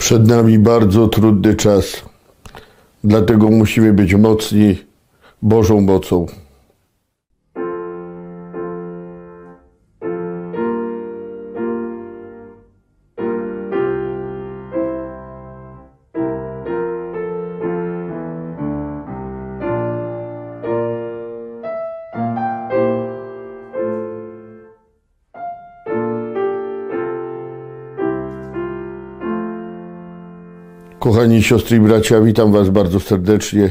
Przed nami bardzo trudny czas, dlatego musimy być mocni Bożą mocą. Kochani siostry i bracia, witam Was bardzo serdecznie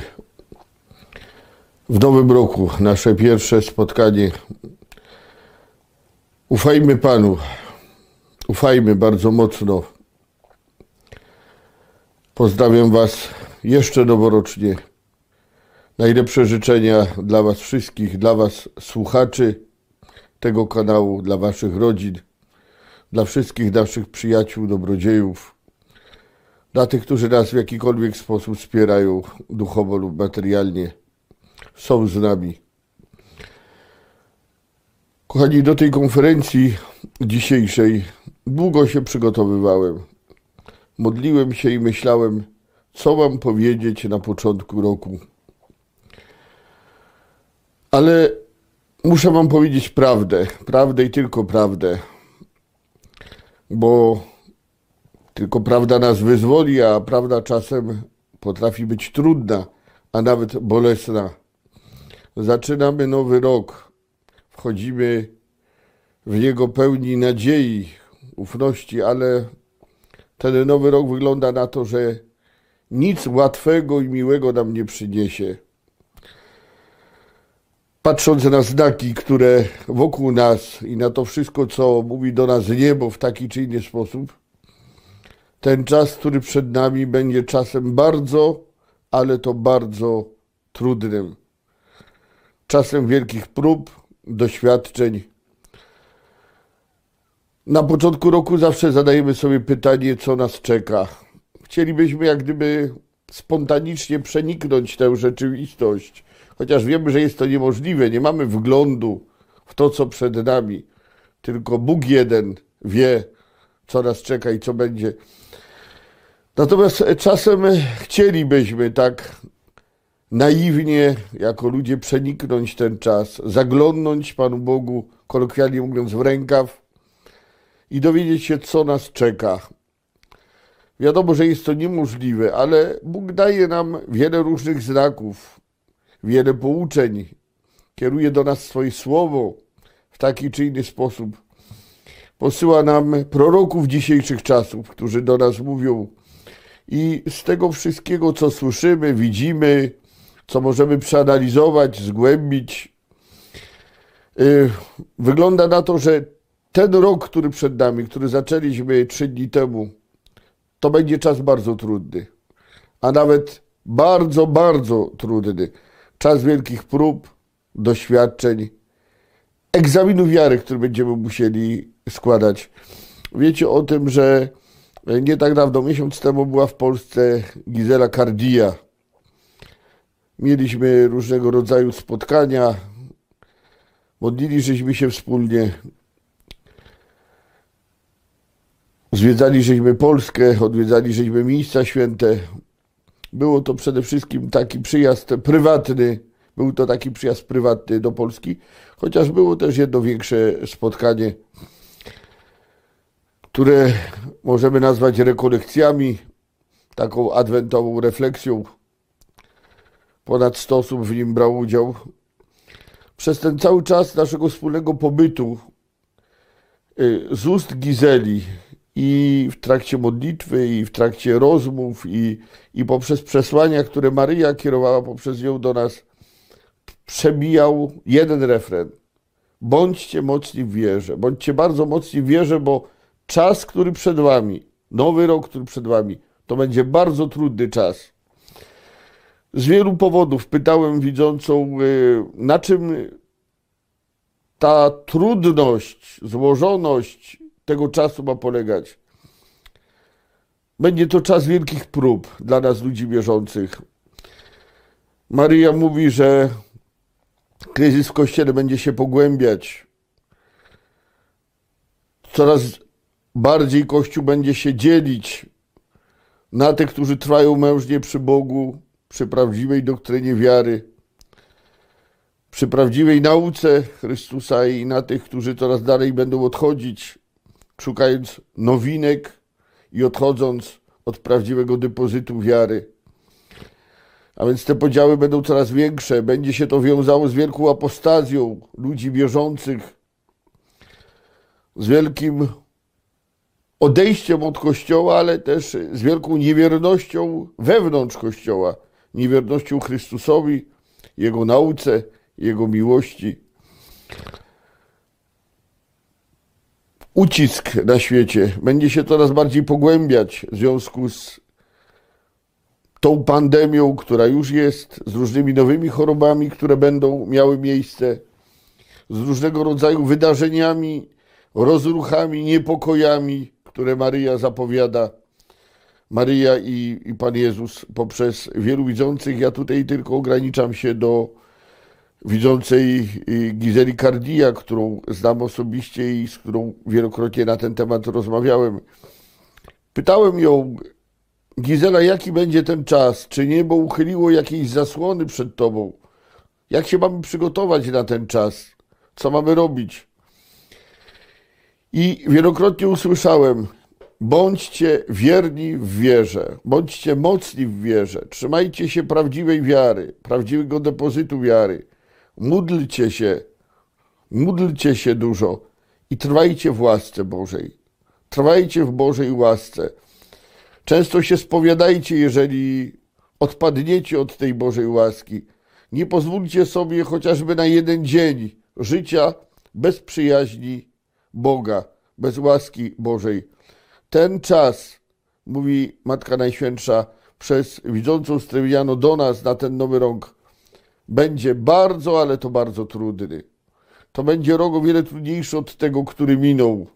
w nowym roku, nasze pierwsze spotkanie. Ufajmy Panu, ufajmy bardzo mocno. Pozdrawiam Was jeszcze noworocznie. Najlepsze życzenia dla Was wszystkich, dla Was słuchaczy tego kanału, dla Waszych rodzin, dla wszystkich naszych przyjaciół, dobrodziejów, dla tych, którzy nas w jakikolwiek sposób wspierają duchowo lub materialnie, są z nami. Kochani, do tej konferencji dzisiejszej długo się przygotowywałem. Modliłem się i myślałem, co mam powiedzieć na początku roku. Ale muszę Wam powiedzieć prawdę i tylko prawdę, bo tylko prawda nas wyzwoli, a prawda czasem potrafi być trudna, a nawet bolesna. Zaczynamy nowy rok. Wchodzimy w niego pełni nadziei, ufności, ale ten nowy rok wygląda na to, że nic łatwego i miłego nam nie przyniesie. Patrząc na znaki, które wokół nas i na to wszystko, co mówi do nas niebo w taki czy inny sposób, ten czas, który przed nami, będzie czasem bardzo, ale to bardzo trudnym. Czasem wielkich prób, doświadczeń. Na początku roku zawsze zadajemy sobie pytanie, co nas czeka. Chcielibyśmy jak gdyby spontanicznie przeniknąć tę rzeczywistość, chociaż wiemy, że jest to niemożliwe. Nie mamy wglądu w to, co przed nami. Tylko Bóg jeden wie, co nas czeka i co będzie. Natomiast czasem chcielibyśmy tak naiwnie, jako ludzie, przeniknąć ten czas, zaglądnąć Panu Bogu, kolokwialnie mówiąc, w rękaw i dowiedzieć się, co nas czeka. Wiadomo, że jest to niemożliwe, ale Bóg daje nam wiele różnych znaków, wiele pouczeń, kieruje do nas swoje słowo w taki czy inny sposób. Posyła nam proroków dzisiejszych czasów, którzy do nas mówią. I z tego wszystkiego, co słyszymy, widzimy, co możemy przeanalizować, zgłębić, wygląda na to, że ten rok, który przed nami, który zaczęliśmy 3 dni temu, to będzie czas bardzo trudny, a nawet bardzo, bardzo trudny. Czas wielkich prób, doświadczeń, egzaminu wiary, który będziemy musieli składać. Wiecie o tym, że nie tak dawno, miesiąc temu, była w Polsce Gisela Kardia. Mieliśmy różnego rodzaju spotkania, modliliśmy się wspólnie, zwiedzaliśmy Polskę, odwiedzaliśmy miejsca święte. Było to przede wszystkim taki przyjazd prywatny, do Polski, chociaż było też jedno większe spotkanie, które możemy nazwać rekolekcjami, taką adwentową refleksją. Ponad 100 osób w nim brało udział. Przez ten cały czas naszego wspólnego pobytu z ust Gizeli i w trakcie modlitwy, i w trakcie rozmów, i poprzez przesłania, które Maryja kierowała poprzez nią do nas, przebijał jeden refren. Bądźcie mocni w wierze, bądźcie bardzo mocni w wierze, bo czas, który przed Wami, nowy rok, który przed Wami, to będzie bardzo trudny czas. Z wielu powodów pytałem widzącą, na czym ta trudność, złożoność tego czasu ma polegać. Będzie to czas wielkich prób dla nas, ludzi wierzących. Maryja mówi, że kryzys w Kościele będzie się pogłębiać. Coraz bardziej Kościół będzie się dzielić. na tych, którzy trwają mężnie przy Bogu, przy prawdziwej doktrynie wiary, przy prawdziwej nauce Chrystusa i na tych, którzy coraz dalej będą odchodzić, szukając nowinek i odchodząc od prawdziwego depozytu wiary. A więc te podziały będą coraz większe. Będzie się to wiązało z wielką apostazją ludzi wierzących, z wielkim odejściem od Kościoła, ale też z wielką niewiernością wewnątrz Kościoła. Niewiernością Chrystusowi, Jego nauce, Jego miłości. Ucisk na świecie będzie się coraz bardziej pogłębiać w związku z tą pandemią, która już jest, z różnymi nowymi chorobami, które będą miały miejsce, z różnego rodzaju wydarzeniami, rozruchami, niepokojami, które Maryja zapowiada. Maryja i Pan Jezus poprzez wielu widzących. Ja tutaj tylko ograniczam się do widzącej Gizeli Cardia, którą znam osobiście i z którą wielokrotnie na ten temat rozmawiałem. Pytałem ją: Gizela, jaki będzie ten czas? Czy niebo uchyliło jakieś zasłony przed Tobą? Jak się mamy przygotować na ten czas? Co mamy robić? I wielokrotnie usłyszałem: bądźcie wierni w wierze, bądźcie mocni w wierze, trzymajcie się prawdziwej wiary, prawdziwego depozytu wiary, módlcie się dużo i trwajcie w łasce Bożej. Trwajcie w Bożej łasce. Często się spowiadajcie, jeżeli odpadniecie od tej Bożej łaski. Nie pozwólcie sobie chociażby na jeden dzień życia bez przyjaźni Boga, bez łaski Bożej. Ten czas, mówi Matka Najświętsza przez widzącą Stremiano do nas na ten nowy rok, będzie bardzo, ale to bardzo trudny. To będzie rok o wiele trudniejszy od tego, który minął.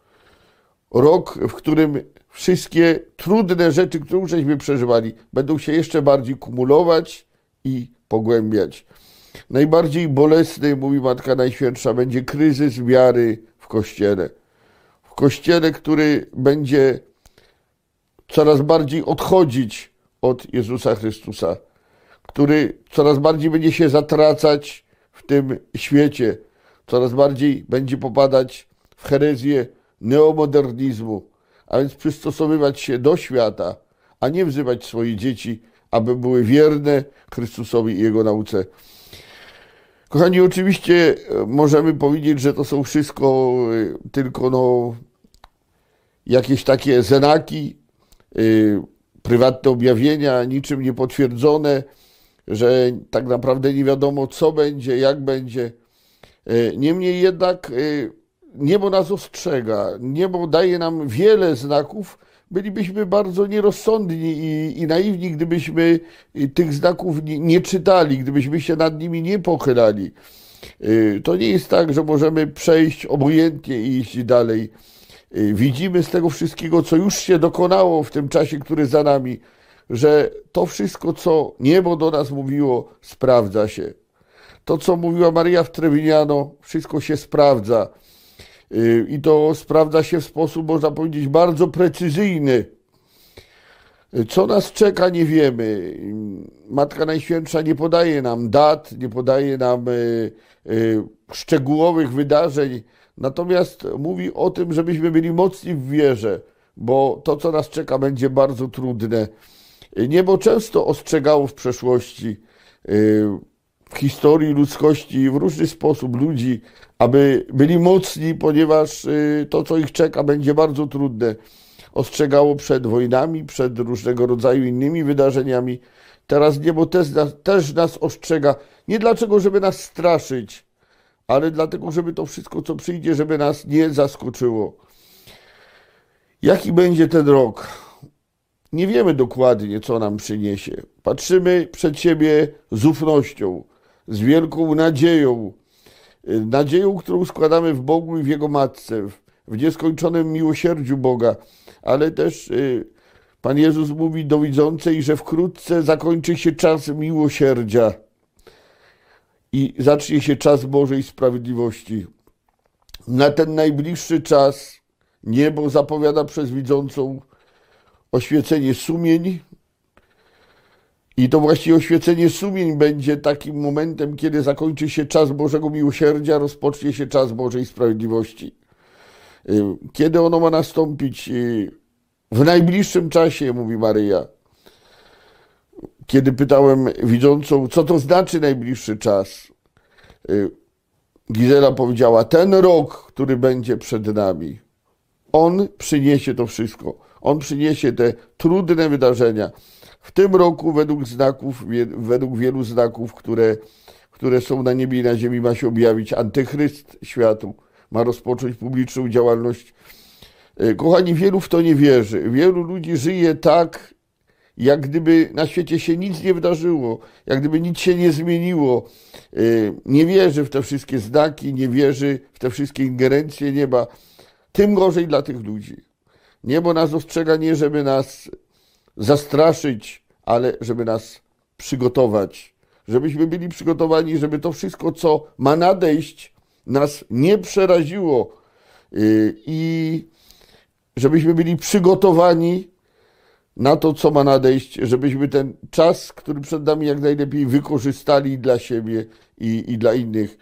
Rok, w którym wszystkie trudne rzeczy, które już żeśmy przeżywali, będą się jeszcze bardziej kumulować i pogłębiać. Najbardziej bolesny, mówi Matka Najświętsza, będzie kryzys wiary w Kościele. W Kościele, który będzie coraz bardziej odchodzić od Jezusa Chrystusa, który coraz bardziej będzie się zatracać w tym świecie, coraz bardziej będzie popadać w herezję neomodernizmu, a więc przystosowywać się do świata, a nie wzywać swoich dzieci, aby były wierne Chrystusowi i Jego nauce. Kochani, oczywiście możemy powiedzieć, że to są wszystko tylko jakieś takie znaki, prywatne objawienia, niczym niepotwierdzone, że tak naprawdę nie wiadomo, co będzie, jak będzie. Niemniej jednak niebo nas ostrzega, niebo daje nam wiele znaków. Bylibyśmy bardzo nierozsądni i naiwni, gdybyśmy tych znaków nie czytali, gdybyśmy się nad nimi nie pochylali. To nie jest tak, że możemy przejść obojętnie i iść dalej. Widzimy z tego wszystkiego, co już się dokonało w tym czasie, który za nami, że to wszystko, co niebo do nas mówiło, sprawdza się. To, co mówiła Maria w Trevignano, wszystko się sprawdza. I to sprawdza się w sposób, można powiedzieć, bardzo precyzyjny. Co nas czeka, nie wiemy. Matka Najświętsza nie podaje nam dat, nie podaje nam szczegółowych wydarzeń, natomiast mówi o tym, żebyśmy byli mocni w wierze, bo to, co nas czeka, będzie bardzo trudne. Niebo często ostrzegało w przeszłości, w historii ludzkości, w różny sposób ludzi, aby byli mocni, ponieważ to, co ich czeka, będzie bardzo trudne. Ostrzegało przed wojnami, przed różnego rodzaju innymi wydarzeniami. Teraz niebo też nas ostrzega. Nie dlatego, żeby nas straszyć, ale dlatego, żeby to wszystko, co przyjdzie, żeby nas nie zaskoczyło. Jaki będzie ten rok? Nie wiemy dokładnie, co nam przyniesie. Patrzymy przed siebie z ufnością, z wielką nadzieją. Nadzieją, którą składamy w Bogu i w Jego Matce, w nieskończonym miłosierdziu Boga. Ale też Pan Jezus mówi do widzącej, że wkrótce zakończy się czas miłosierdzia i zacznie się czas Bożej sprawiedliwości. Na ten najbliższy czas niebo zapowiada przez widzącą oświecenie sumień. I to właśnie oświecenie sumień będzie takim momentem, kiedy zakończy się czas Bożego Miłosierdzia, rozpocznie się czas Bożej Sprawiedliwości. Kiedy ono ma nastąpić? W najbliższym czasie, mówi Maryja. Kiedy pytałem widzącą, co to znaczy najbliższy czas, Gizela powiedziała, ten rok, który będzie przed nami, on przyniesie to wszystko. On przyniesie te trudne wydarzenia. W tym roku według wielu znaków, które są na niebie i na ziemi, ma się objawić antychryst światu, ma rozpocząć publiczną działalność. Kochani, wielu w to nie wierzy. Wielu ludzi żyje tak, jak gdyby na świecie się nic nie wydarzyło, jak gdyby nic się nie zmieniło. Nie wierzy w te wszystkie znaki, nie wierzy w te wszystkie ingerencje nieba. Tym gorzej dla tych ludzi. Niebo nas ostrzega nie, żeby nas zastraszyć, ale żeby nas przygotować. Żebyśmy byli przygotowani, żeby to wszystko, co ma nadejść, nas nie przeraziło i żebyśmy byli przygotowani na to, co ma nadejść, żebyśmy ten czas, który przed nami, jak najlepiej wykorzystali dla siebie i dla innych.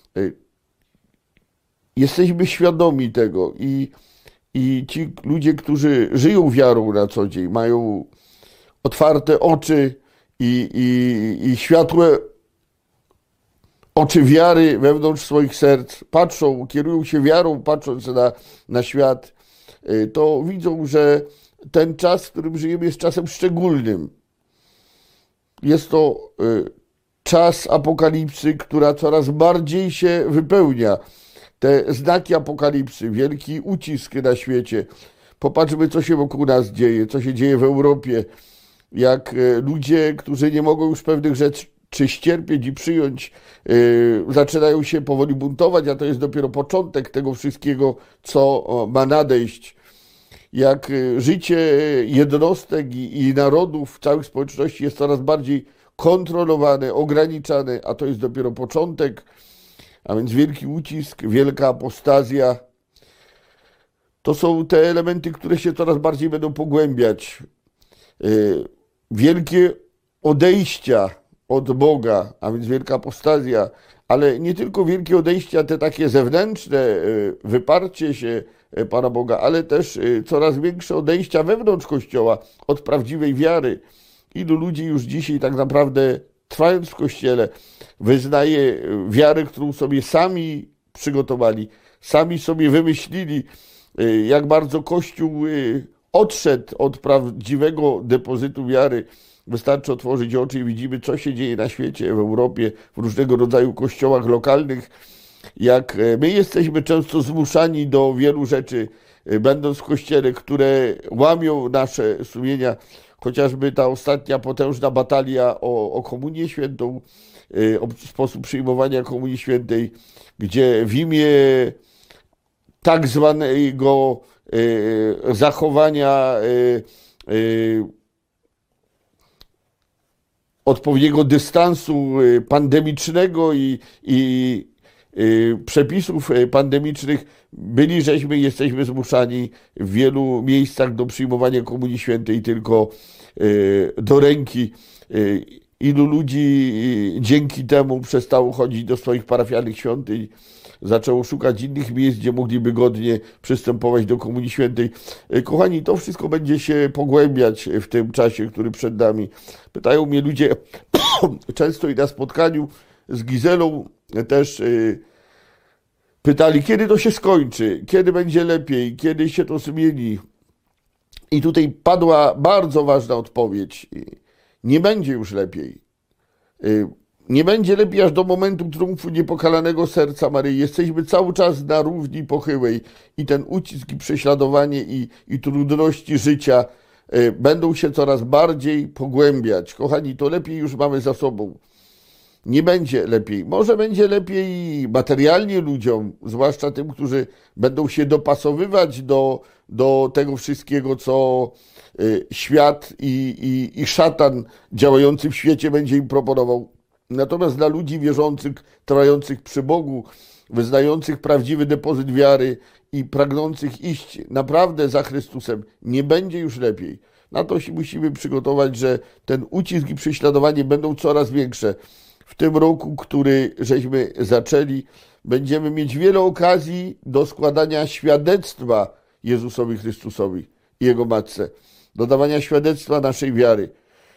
Jesteśmy świadomi tego i ci ludzie, którzy żyją wiarą na co dzień, mają otwarte oczy i światłe oczy wiary wewnątrz swoich serc, patrzą, kierują się wiarą, patrząc na świat, to widzą, że ten czas, w którym żyjemy, jest czasem szczególnym. Jest to czas apokalipsy, która coraz bardziej się wypełnia. Te znaki apokalipsy, wielki ucisk na świecie. Popatrzmy, co się wokół nas dzieje, co się dzieje w Europie. Jak ludzie, którzy nie mogą już pewnych rzeczy ścierpieć i przyjąć, zaczynają się powoli buntować, a to jest dopiero początek tego wszystkiego, co ma nadejść. Jak życie jednostek i narodów, całych społeczności jest coraz bardziej kontrolowane, ograniczane, a to jest dopiero początek, a więc wielki ucisk, wielka apostazja. To są te elementy, które się coraz bardziej będą pogłębiać. Wielkie odejścia od Boga, a więc wielka apostazja, ale nie tylko wielkie odejścia, te takie zewnętrzne, wyparcie się Pana Boga, ale też coraz większe odejścia wewnątrz Kościoła od prawdziwej wiary. Ilu ludzi już dzisiaj tak naprawdę, trwając w Kościele, wyznaje wiarę, którą sobie sami przygotowali, sami sobie wymyślili, jak bardzo Kościół odszedł od prawdziwego depozytu wiary. Wystarczy otworzyć oczy i widzimy, co się dzieje na świecie, w Europie, w różnego rodzaju kościołach lokalnych. Jak my jesteśmy często zmuszani do wielu rzeczy, będąc w Kościele, które łamią nasze sumienia, chociażby ta ostatnia potężna batalia o Komunię Świętą, o sposób przyjmowania Komunii Świętej, gdzie w imię tak zwanego zachowania odpowiedniego dystansu pandemicznego i przepisów pandemicznych jesteśmy zmuszani w wielu miejscach do przyjmowania Komunii Świętej tylko do ręki. Ilu ludzi dzięki temu przestało chodzić do swoich parafialnych świątyń, zaczęło szukać innych miejsc, gdzie mogliby godnie przystępować do Komunii Świętej. Kochani, to wszystko będzie się pogłębiać w tym czasie, który przed nami. Pytają mnie ludzie często i na spotkaniu z Gizelą też pytali, kiedy to się skończy, kiedy będzie lepiej, kiedy się to zmieni. I tutaj padła bardzo ważna odpowiedź. Nie będzie już lepiej. Nie będzie lepiej aż do momentu triumfu niepokalanego serca Maryi. Jesteśmy cały czas na równi pochyłej i ten ucisk i prześladowanie i trudności życia będą się coraz bardziej pogłębiać. Kochani, to lepiej już mamy za sobą. Nie będzie lepiej. Może będzie lepiej materialnie ludziom, zwłaszcza tym, którzy będą się dopasowywać do tego wszystkiego, co świat i szatan działający w świecie będzie im proponował. Natomiast dla ludzi wierzących, trwających przy Bogu, wyznających prawdziwy depozyt wiary i pragnących iść naprawdę za Chrystusem, nie będzie już lepiej. Na to się musimy przygotować, że ten ucisk i prześladowanie będą coraz większe. W tym roku, który żeśmy zaczęli, będziemy mieć wiele okazji do składania świadectwa Jezusowi Chrystusowi i Jego Matce, do dawania świadectwa naszej wiary.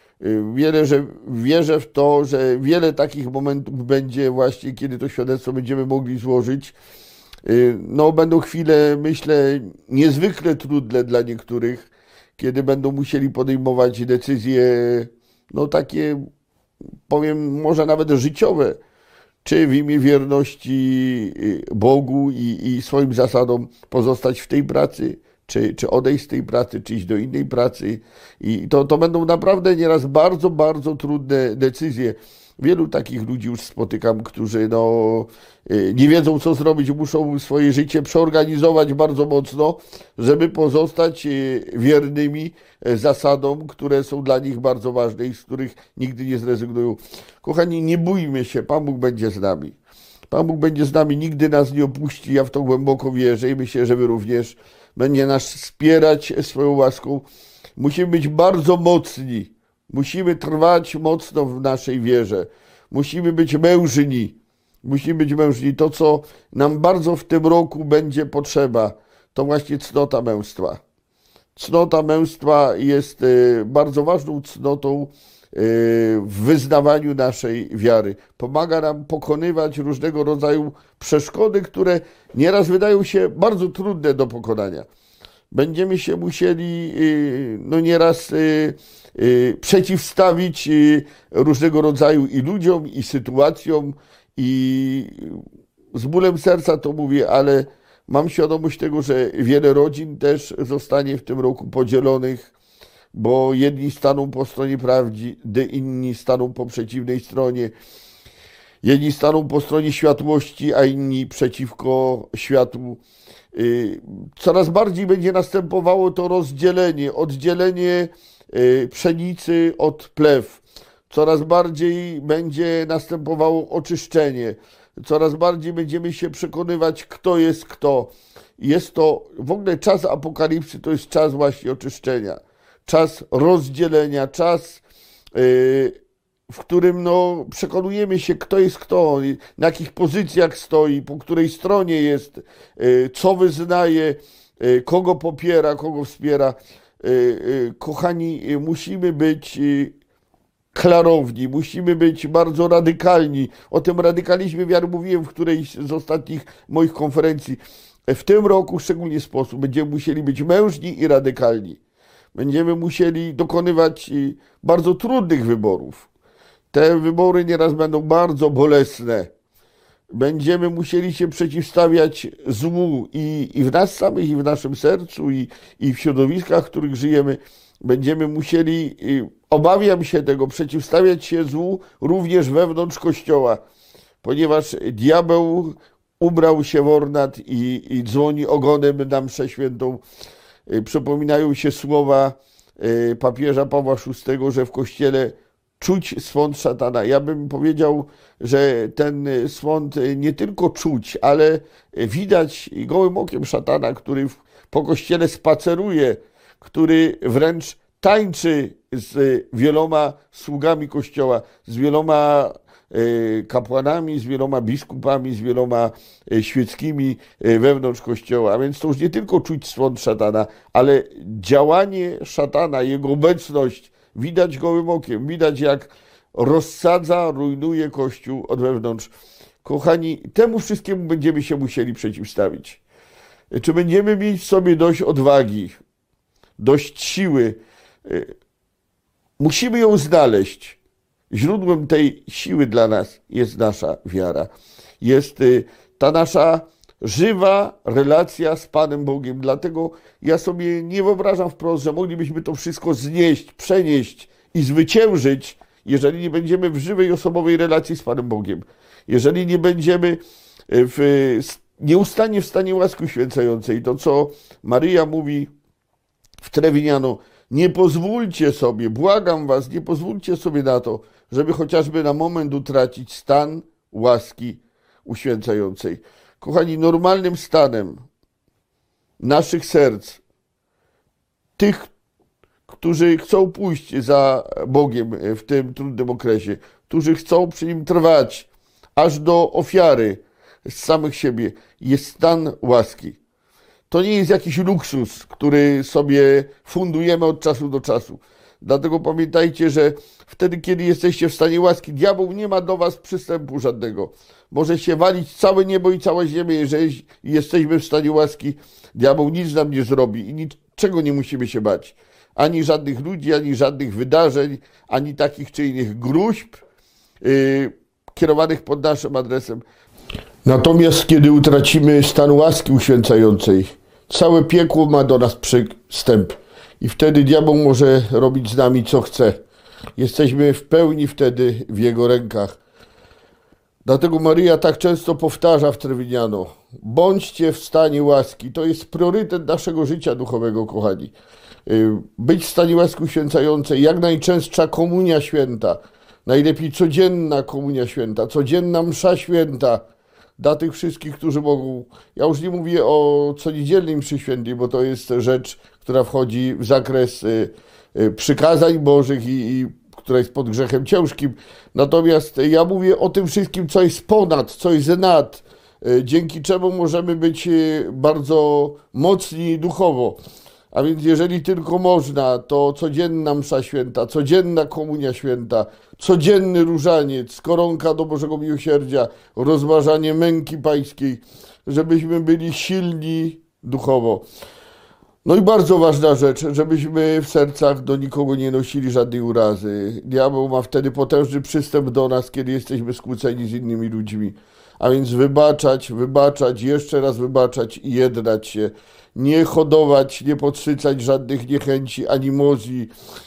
Wierzę w to, że wiele takich momentów będzie właśnie, kiedy to świadectwo będziemy mogli złożyć. No, będą chwile, myślę, niezwykle trudne dla niektórych, kiedy będą musieli podejmować decyzje, no takie, powiem, może nawet życiowe, czy w imię wierności Bogu i swoim zasadom pozostać w tej pracy, czy odejść z tej pracy, czy iść do innej pracy. I to będą naprawdę nieraz bardzo, bardzo trudne decyzje. Wielu takich ludzi już spotykam, którzy nie wiedzą, co zrobić, muszą swoje życie przeorganizować bardzo mocno, żeby pozostać wiernymi zasadom, które są dla nich bardzo ważne i z których nigdy nie zrezygnują. Kochani, nie bójmy się, Pan Bóg będzie z nami. Pan Bóg będzie z nami, nigdy nas nie opuści, ja w to głęboko wierzę i myślę, że wy również. Będzie nas wspierać swoją łaską. Musimy być bardzo mocni. Musimy trwać mocno w naszej wierze. Musimy być mężni. Musimy być mężni. To, co nam bardzo w tym roku będzie potrzeba, to właśnie cnota męstwa. Cnota męstwa jest bardzo ważną cnotą w wyznawaniu naszej wiary. Pomaga nam pokonywać różnego rodzaju przeszkody, które nieraz wydają się bardzo trudne do pokonania. Będziemy się musieli nieraz przeciwstawić różnego rodzaju i ludziom, i sytuacjom, i z bólem serca to mówię, ale mam świadomość tego, że wiele rodzin też zostanie w tym roku podzielonych, bo jedni staną po stronie prawdy, inni staną po przeciwnej stronie. Jedni staną po stronie światłości, a inni przeciwko światłu. Coraz bardziej będzie następowało to rozdzielenie, oddzielenie pszenicy od plew. Coraz bardziej będzie następowało oczyszczenie. Coraz bardziej będziemy się przekonywać, kto jest kto. Jest to w ogóle czas apokalipsy, to jest czas właśnie oczyszczenia. Czas rozdzielenia, czas, w którym przekonujemy się, kto jest kto, na jakich pozycjach stoi, po której stronie jest, co wyznaje, kogo popiera, kogo wspiera. Kochani, musimy być klarowni, musimy być bardzo radykalni. O tym radykalizmie wiary mówiłem w którejś z ostatnich moich konferencji. W tym roku w szczególny sposób będziemy musieli być mężni i radykalni. Będziemy musieli dokonywać bardzo trudnych wyborów. Te wybory nieraz będą bardzo bolesne. Będziemy musieli się przeciwstawiać złu i w nas samych, i w naszym sercu, i w środowiskach, w których żyjemy. Będziemy musieli, obawiam się tego, przeciwstawiać się złu również wewnątrz Kościoła, ponieważ diabeł ubrał się w ornat i dzwoni ogonem na mszę świętą. Przypominają się słowa papieża Pawła VI, że w Kościele czuć swąd szatana. Ja bym powiedział, że ten swąd nie tylko czuć, ale widać gołym okiem szatana, który po Kościele spaceruje, który wręcz tańczy z wieloma sługami Kościoła, z wieloma kapłanami, z wieloma biskupami, z wieloma świeckimi wewnątrz Kościoła. A więc to już nie tylko czuć swąd szatana, ale działanie szatana, jego obecność widać gołym okiem, widać jak rozsadza, rujnuje Kościół od wewnątrz. Kochani, temu wszystkiemu będziemy się musieli przeciwstawić. Czy będziemy mieć w sobie dość odwagi, dość siły? Musimy ją znaleźć. Źródłem tej siły dla nas jest nasza wiara. Jest ta nasza żywa relacja z Panem Bogiem. Dlatego ja sobie nie wyobrażam wprost, że moglibyśmy to wszystko znieść, przenieść i zwyciężyć, jeżeli nie będziemy w żywej, osobowej relacji z Panem Bogiem. Jeżeli nie będziemy nieustannie w stanie łaski uświęcającej. To, co Maryja mówi w Trevignano, nie pozwólcie sobie, błagam was, nie pozwólcie sobie na to, żeby chociażby na moment utracić stan łaski uświęcającej. Kochani, normalnym stanem naszych serc, tych, którzy chcą pójść za Bogiem w tym trudnym okresie, którzy chcą przy Nim trwać aż do ofiary z samych siebie, jest stan łaski. To nie jest jakiś luksus, który sobie fundujemy od czasu do czasu. Dlatego pamiętajcie, że wtedy, kiedy jesteście w stanie łaski, diabeł nie ma do was przystępu żadnego. Może się walić całe niebo i cała ziemia, jeżeli jesteśmy w stanie łaski. Diabeł nic nam nie zrobi i niczego nie musimy się bać. Ani żadnych ludzi, ani żadnych wydarzeń, ani takich czy innych gruźb kierowanych pod naszym adresem. Natomiast kiedy utracimy stan łaski uświęcającej, całe piekło ma do nas przystęp i wtedy diabeł może robić z nami co chce. Jesteśmy w pełni wtedy w jego rękach. Dlatego Maryja tak często powtarza w Trevignano: bądźcie w stanie łaski. To jest priorytet naszego życia duchowego, kochani. Być w stanie łaski uświęcającej, jak najczęstsza komunia święta, najlepiej codzienna komunia święta, codzienna msza święta dla tych wszystkich, którzy mogą. Ja już nie mówię o coniedzielnej mszy świętej, bo to jest rzecz, która wchodzi w zakres przykazań Bożych i która jest pod grzechem ciężkim. Natomiast ja mówię o tym wszystkim, co jest ponad, co jest nad, dzięki czemu możemy być bardzo mocni duchowo. A więc jeżeli tylko można, to codzienna msza święta, codzienna komunia święta, codzienny różaniec, koronka do Bożego Miłosierdzia, rozważanie męki pańskiej, żebyśmy byli silni duchowo. No i bardzo ważna rzecz, żebyśmy w sercach do nikogo nie nosili żadnej urazy. Diabeł ma wtedy potężny przystęp do nas, kiedy jesteśmy skłóceni z innymi ludźmi. A więc wybaczać, jeszcze raz wybaczać i jednać się. Nie hodować, nie podsycać żadnych niechęci, animozji,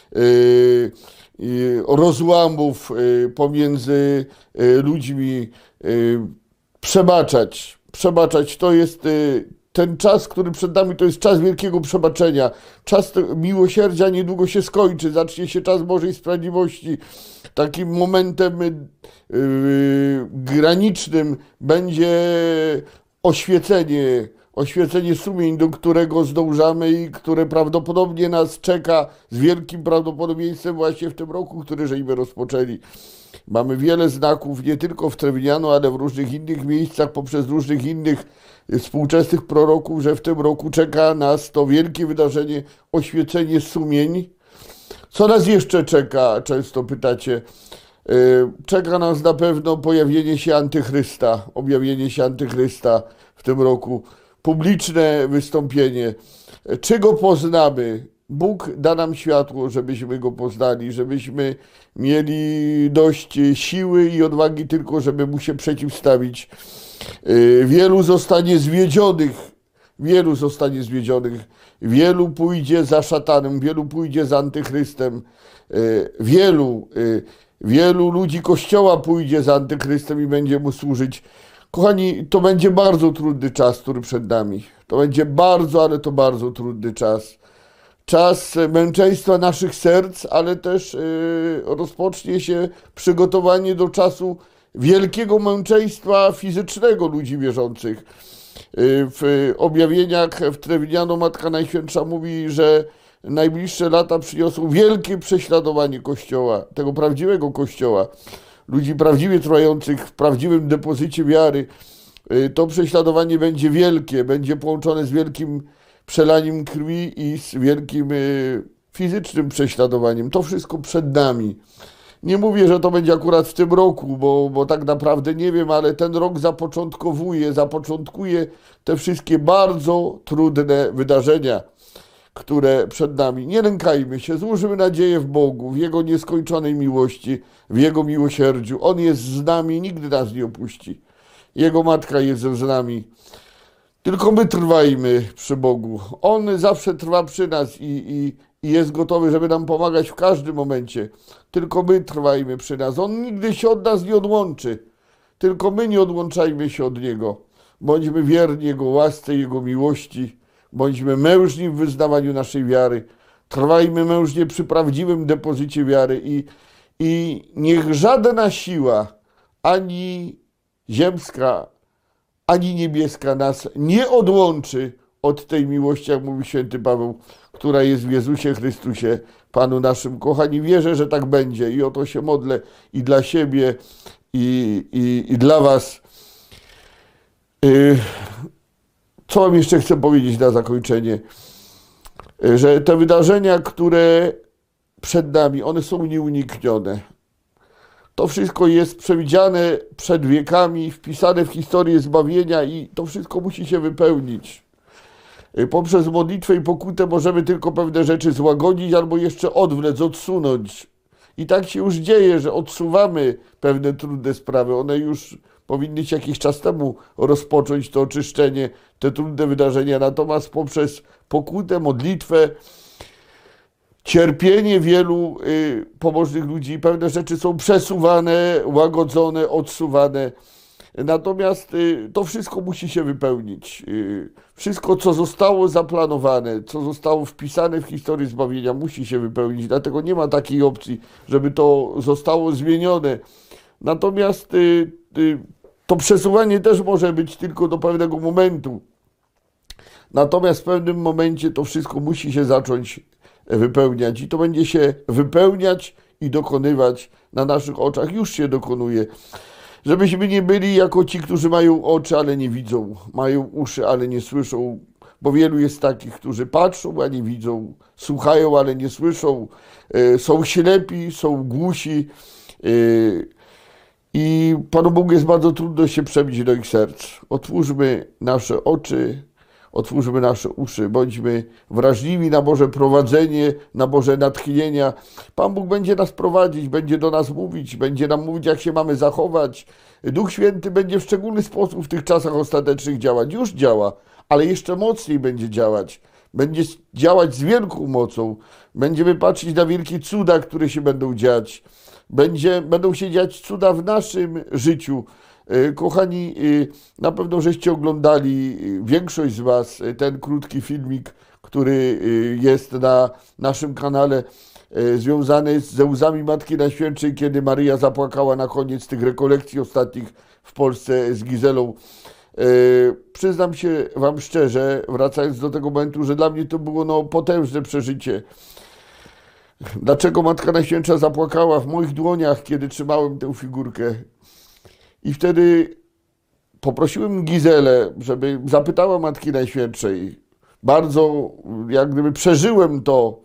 rozłamów pomiędzy ludźmi. Przebaczać to jest ten czas, który przed nami, to jest czas wielkiego przebaczenia. Czas miłosierdzia niedługo się skończy, zacznie się czas Bożej Sprawiedliwości. Takim momentem granicznym będzie oświecenie sumień, do którego zdążamy i które prawdopodobnie nas czeka z wielkim prawdopodobieństwem właśnie w tym roku, który żeśmy rozpoczęli. Mamy wiele znaków, nie tylko w Trevignano, ale w różnych innych miejscach, poprzez różnych innych współczesnych proroków, że w tym roku czeka nas to wielkie wydarzenie, oświecenie sumień. Co nas jeszcze czeka? Często pytacie. Czeka nas na pewno objawienie się Antychrysta w tym roku. Publiczne wystąpienie. Czy go poznamy? Bóg da nam światło, żebyśmy go poznali, żebyśmy mieli dość siły i odwagi tylko, żeby mu się przeciwstawić. Wielu zostanie zwiedzionych, wielu pójdzie za szatanem, wielu pójdzie za Antychrystem, wielu ludzi Kościoła pójdzie za Antychrystem i będzie mu służyć. Kochani, to będzie bardzo trudny czas, który przed nami. To będzie ale to bardzo trudny czas. Czas męczeństwa naszych serc, ale też rozpocznie się przygotowanie do czasu wielkiego męczeństwa fizycznego ludzi wierzących. W objawieniach w Trevignano Matka Najświętsza mówi, że najbliższe lata przyniosą wielkie prześladowanie Kościoła, tego prawdziwego Kościoła, ludzi prawdziwie trwających w prawdziwym depozycie wiary. To prześladowanie będzie wielkie, będzie połączone z wielkim przelaniem krwi i z wielkim fizycznym prześladowaniem. To wszystko przed nami. Nie mówię, że to będzie akurat w tym roku, bo tak naprawdę nie wiem, ale ten rok zapoczątkuje te wszystkie bardzo trudne wydarzenia, które przed nami. Nie lękajmy się, złóżmy nadzieję w Bogu, w Jego nieskończonej miłości, w Jego miłosierdziu. On jest z nami, nigdy nas nie opuści. Jego Matka jest z nami. Tylko my trwajmy przy Bogu. On zawsze trwa przy nas i jest gotowy, żeby nam pomagać w każdym momencie. Tylko my trwajmy przy nas. On nigdy się od nas nie odłączy. Tylko my nie odłączajmy się od Niego. Bądźmy wierni Jego łasce, Jego miłości. Bądźmy mężni w wyznawaniu naszej wiary. Trwajmy mężnie przy prawdziwym depozycie wiary i niech żadna siła, ani ziemska, ani niebieska nas nie odłączy od tej miłości, jak mówi święty Paweł, która jest w Jezusie Chrystusie, Panu naszym. Kochani, wierzę, że tak będzie i o to się modlę i dla siebie, i dla was. Co wam jeszcze chcę powiedzieć na zakończenie? Że te wydarzenia, które przed nami, one są nieuniknione. To wszystko jest przewidziane przed wiekami, wpisane w historię zbawienia i to wszystko musi się wypełnić. Poprzez modlitwę i pokutę możemy tylko pewne rzeczy złagodzić albo jeszcze odwlec, odsunąć. I tak się już dzieje, że odsuwamy pewne trudne sprawy. One już powinny się jakiś czas temu rozpocząć, to oczyszczenie, te trudne wydarzenia. Natomiast poprzez pokutę, modlitwę, cierpienie wielu pobożnych ludzi, pewne rzeczy są przesuwane, łagodzone, odsuwane. Natomiast to wszystko musi się wypełnić. Wszystko, co zostało zaplanowane, co zostało wpisane w historię zbawienia, musi się wypełnić. Dlatego nie ma takiej opcji, żeby to zostało zmienione. Natomiast to przesuwanie też może być tylko do pewnego momentu. Natomiast w pewnym momencie to wszystko musi się zacząć wypełniać i to będzie się wypełniać i dokonywać na naszych oczach. Już się dokonuje. Żebyśmy nie byli jako ci, którzy mają oczy, ale nie widzą, mają uszy, ale nie słyszą, bo wielu jest takich, którzy patrzą, a nie widzą, słuchają, ale nie słyszą, są ślepi, są głusi i Panu Bogu jest bardzo trudno się przebić do ich serc. Otwórzmy nasze oczy, otwórzmy nasze uszy, bądźmy wrażliwi na Boże prowadzenie, na Boże natchnienia. Pan Bóg będzie nas prowadzić, będzie do nas mówić, będzie nam mówić, jak się mamy zachować. Duch Święty będzie w szczególny sposób w tych czasach ostatecznych działać. Już działa, ale jeszcze mocniej będzie działać. Będzie działać z wielką mocą. Będziemy patrzeć na wielkie cuda, które się będą dziać. Będą się dziać cuda w naszym życiu. Kochani, na pewno żeście oglądali, większość z was, ten krótki filmik, który jest na naszym kanale, związany ze łzami Matki Najświętszej, kiedy Maryja zapłakała na koniec tych rekolekcji ostatnich w Polsce z Gizelą. Przyznam się wam szczerze, wracając do tego momentu, że dla mnie to było potężne przeżycie. Dlaczego Matka Najświętsza zapłakała w moich dłoniach, kiedy trzymałem tę figurkę? I wtedy poprosiłem Gizelę, żeby zapytała Matki Najświętszej. Bardzo, jak gdyby przeżyłem to.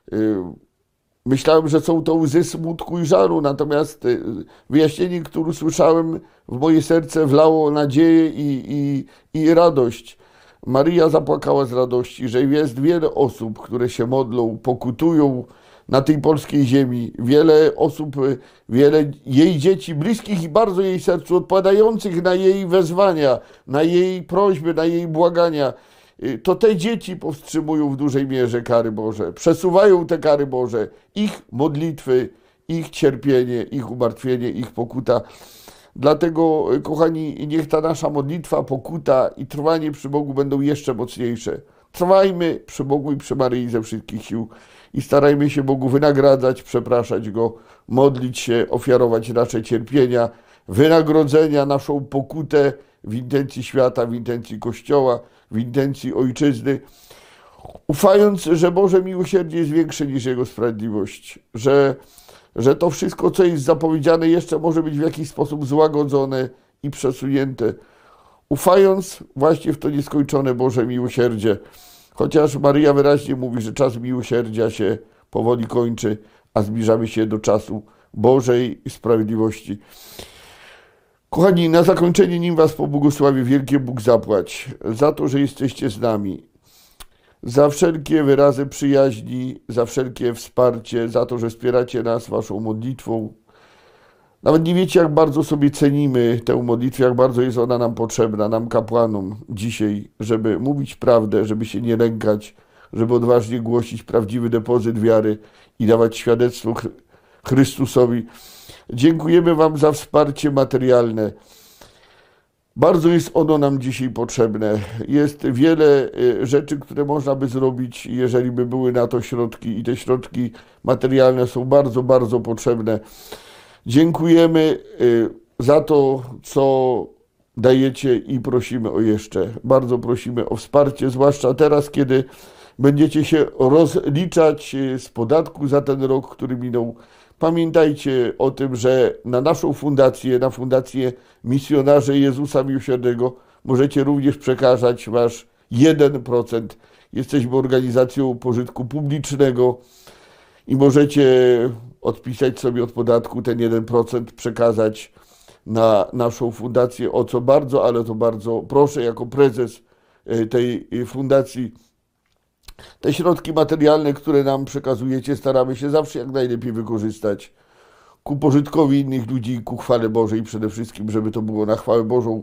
Myślałem, że są to łzy smutku i żalu, natomiast wyjaśnienie, które usłyszałem, w moje serce wlało nadzieję i radość. Maryja zapłakała z radości, że jest wiele osób, które się modlą, pokutują na tej polskiej ziemi. Wiele osób, wiele jej dzieci, bliskich i bardzo jej sercu, odpowiadających na jej wezwania, na jej prośby, na jej błagania. To te dzieci powstrzymują w dużej mierze kary Boże, przesuwają te kary Boże, ich modlitwy, ich cierpienie, ich umartwienie, ich pokuta. Dlatego, kochani, niech ta nasza modlitwa, pokuta i trwanie przy Bogu będą jeszcze mocniejsze. Trwajmy przy Bogu i przy Maryi ze wszystkich sił i starajmy się Bogu wynagradzać, przepraszać Go, modlić się, ofiarować nasze cierpienia, wynagrodzenia, naszą pokutę w intencji świata, w intencji Kościoła, w intencji Ojczyzny, ufając, że Boże miłosierdzie jest większe niż Jego sprawiedliwość, że to wszystko, co jest zapowiedziane, jeszcze może być w jakiś sposób złagodzone i przesunięte, ufając właśnie w to nieskończone Boże miłosierdzie. Chociaż Maryja wyraźnie mówi, że czas miłosierdzia się powoli kończy, a zbliżamy się do czasu Bożej sprawiedliwości. Kochani, na zakończenie, nim was pobłogosławię, wielkie Bóg zapłać za to, że jesteście z nami, za wszelkie wyrazy przyjaźni, za wszelkie wsparcie, za to, że wspieracie nas waszą modlitwą. Nawet nie wiecie, jak bardzo sobie cenimy tę modlitwę, jak bardzo jest ona nam potrzebna, nam kapłanom dzisiaj, żeby mówić prawdę, żeby się nie lękać, żeby odważnie głosić prawdziwy depozyt wiary i dawać świadectwo Chrystusowi. Dziękujemy wam za wsparcie materialne. Bardzo jest ono nam dzisiaj potrzebne. Jest wiele rzeczy, które można by zrobić, jeżeli by były na to środki i te środki materialne są bardzo, bardzo potrzebne. Dziękujemy za to, co dajecie i prosimy o jeszcze. Bardzo prosimy o wsparcie, zwłaszcza teraz, kiedy będziecie się rozliczać z podatku za ten rok, który minął. Pamiętajcie o tym, że na naszą fundację, na Fundację Misjonarzy Jezusa Miłosiernego możecie również przekazać wasz 1%. Jesteśmy organizacją pożytku publicznego i możecie odpisać sobie od podatku ten 1%, przekazać na naszą fundację, o co bardzo, ale to bardzo proszę jako prezes tej fundacji. Te środki materialne, które nam przekazujecie, staramy się zawsze jak najlepiej wykorzystać ku pożytkowi innych ludzi, ku chwale Bożej przede wszystkim, żeby to było na chwałę Bożą.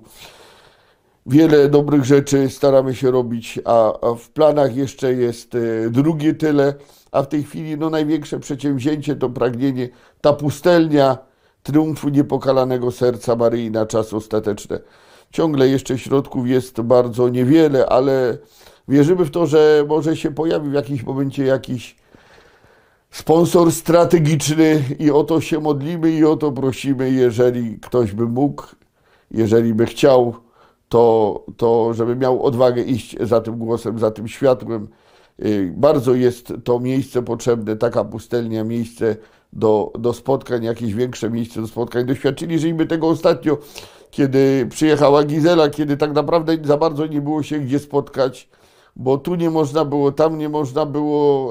Wiele dobrych rzeczy staramy się robić, a w planach jeszcze jest drugie tyle, a w tej chwili największe przedsięwzięcie to pragnienie, ta pustelnia triumfu niepokalanego serca Maryi na czas ostateczny. Ciągle jeszcze środków jest bardzo niewiele, ale wierzymy w to, że może się pojawi w jakimś momencie jakiś sponsor strategiczny i o to się modlimy i o to prosimy, jeżeli ktoś by mógł, jeżeli by chciał, to żeby miał odwagę iść za tym głosem, za tym światłem. Bardzo jest to miejsce potrzebne, taka pustelnia, miejsce do spotkań, jakieś większe miejsce do spotkań. Doświadczyliśmy tego ostatnio, kiedy przyjechała Gizela, kiedy tak naprawdę za bardzo nie było się gdzie spotkać, bo tu nie można było, tam nie można było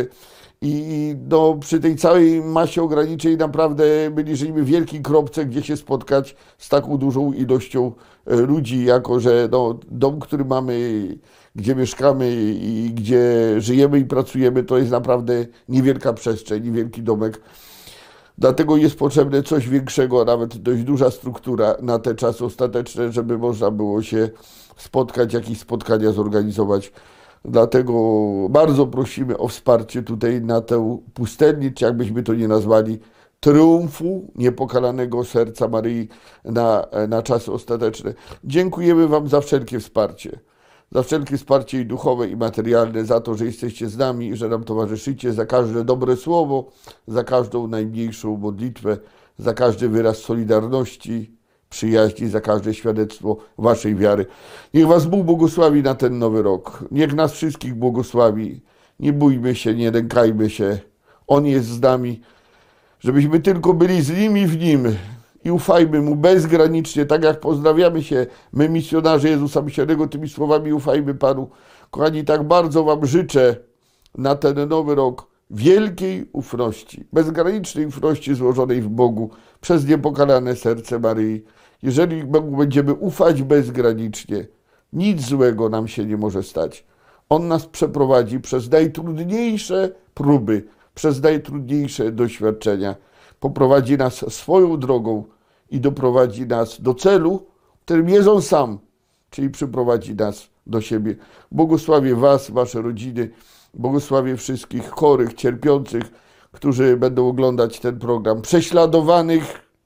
i przy tej całej masie ograniczeń naprawdę byliśmy w wielkiej kropce, gdzie się spotkać z taką dużą ilością ludzi, jako że dom, który mamy, gdzie mieszkamy i gdzie żyjemy i pracujemy, to jest naprawdę niewielka przestrzeń, niewielki domek. Dlatego jest potrzebne coś większego, a nawet dość duża struktura na te czasy ostateczne, żeby można było się spotkać, jakieś spotkania zorganizować. Dlatego bardzo prosimy o wsparcie tutaj na tę pustelnię, czy jakbyśmy to nie nazwali, triumfu niepokalanego serca Maryi na czasy ostateczne. Dziękujemy wam za wszelkie wsparcie. Za wszelkie wsparcie i duchowe, i materialne, za to, że jesteście z nami, że nam towarzyszycie, za każde dobre słowo, za każdą najmniejszą modlitwę, za każdy wyraz solidarności, przyjaźni, za każde świadectwo waszej wiary. Niech was Bóg błogosławi na ten nowy rok. Niech nas wszystkich błogosławi. Nie bójmy się, nie lękajmy się. On jest z nami, żebyśmy tylko byli z Nim i w Nim. I ufajmy Mu bezgranicznie, tak jak pozdrawiamy się, my misjonarze Jezusa Miłosiernego, tymi słowami ufajmy Panu. Kochani, tak bardzo wam życzę na ten nowy rok wielkiej ufności, bezgranicznej ufności złożonej w Bogu przez niepokalane serce Maryi. Jeżeli Bogu będziemy ufać bezgranicznie, nic złego nam się nie może stać. On nas przeprowadzi przez najtrudniejsze próby, przez najtrudniejsze doświadczenia. Poprowadzi nas swoją drogą i doprowadzi nas do celu, którym jest On sam, czyli przyprowadzi nas do siebie. Błogosławię was, wasze rodziny, błogosławię wszystkich chorych, cierpiących, którzy będą oglądać ten program, prześladowanych,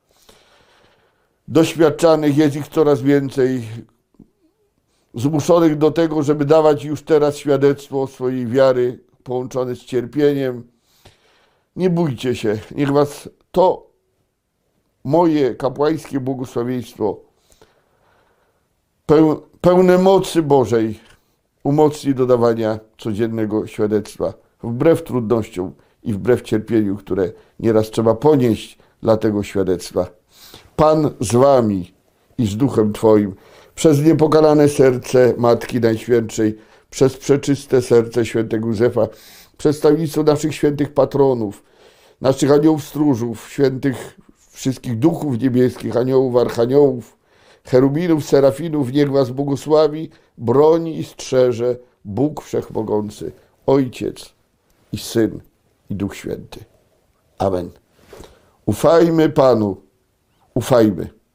doświadczanych, jest ich coraz więcej, zmuszonych do tego, żeby dawać już teraz świadectwo swojej wiary połączone z cierpieniem. Nie bójcie się, niech was to moje kapłańskie błogosławieństwo pełne mocy Bożej umocni do dawania codziennego świadectwa, wbrew trudnościom i wbrew cierpieniu, które nieraz trzeba ponieść dla tego świadectwa. Pan z wami i z duchem twoim, przez niepokalane serce Matki Najświętszej, przez przeczyste serce świętego Józefa, przedstawnictwo naszych świętych patronów, naszych aniołów stróżów, świętych wszystkich duchów niebieskich, aniołów, archaniołów, cherubinów, serafinów, niech was błogosławi, broni i strzeże Bóg Wszechmogący, Ojciec i Syn i Duch Święty. Amen. Ufajmy Panu, ufajmy.